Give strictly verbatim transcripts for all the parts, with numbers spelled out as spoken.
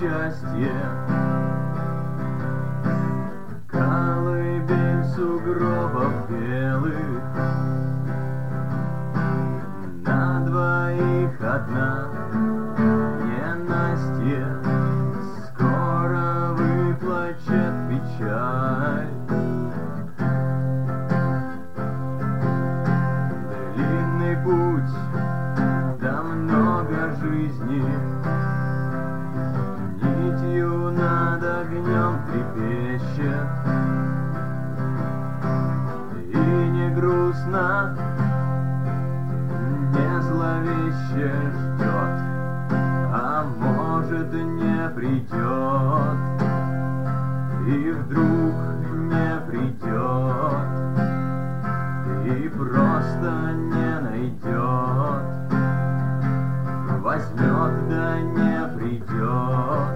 счастье. Колыбель сугробов белых, на двоих одна ненастье, скоро выплачет печаль. Длинный путь, да много жизни, нитью над огнем трепещет, и не грустно, не зловеще ждет, а может не придет, и вдруг не придет, и просто не найдет, возьмет да не придет.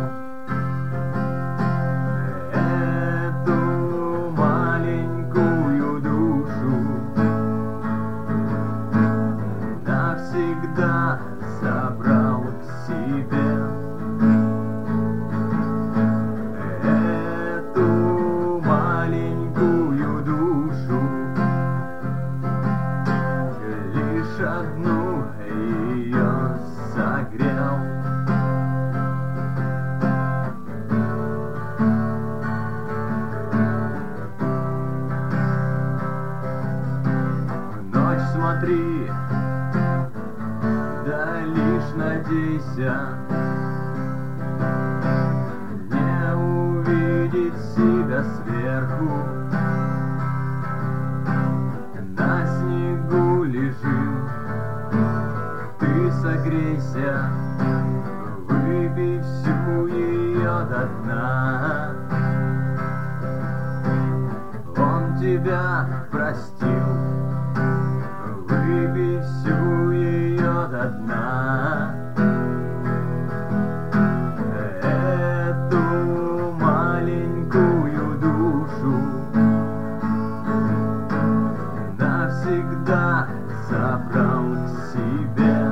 Эту маленькую душу навсегда забрал к себе. Эту маленькую душу, лишь одну ее согрел. В ночь смотри, да лишь надейся не увидеть себя сверху. На снегу лежим, ты согрейся, выпей всю ее до дна. Он тебя простил, выпей всю ее до дна. Эту маленькую душу навсегда забрал к себе.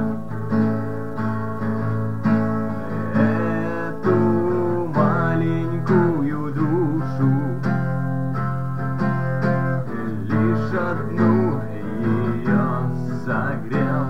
Эту маленькую душу, лишь одну ее согрел.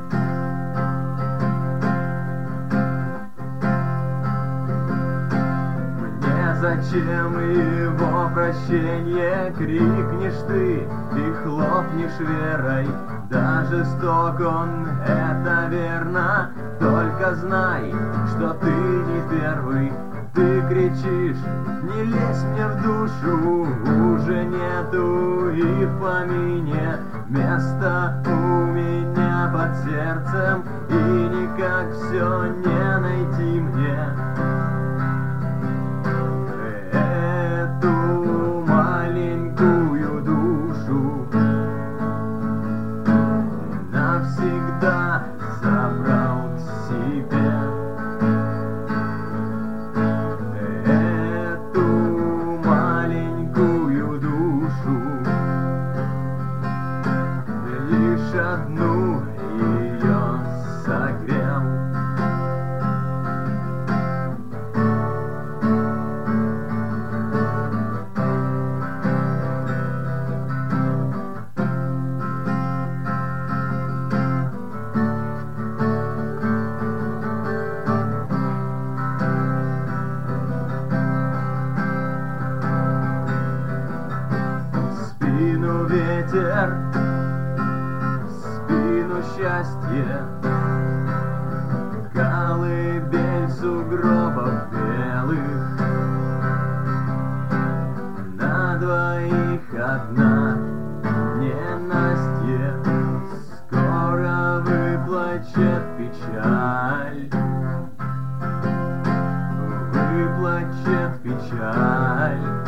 Мне зачем его прощение? Крикнешь ты и хлопнешь верой. Да, жесток он, это верно, только знай, что ты не первый. Ты кричишь, не лезь мне в душу, уже нету и в помине места у меня под сердцем, и никак все не найти мне. Эту маленькую душу навсегда забрал к себе. Эту маленькую душу, лишь одну ее согрел. Спину ветер, спину счастье, колыбель сугробов белых, на двоих одна ненастье, скоро выплачет печаль, выплачет печаль.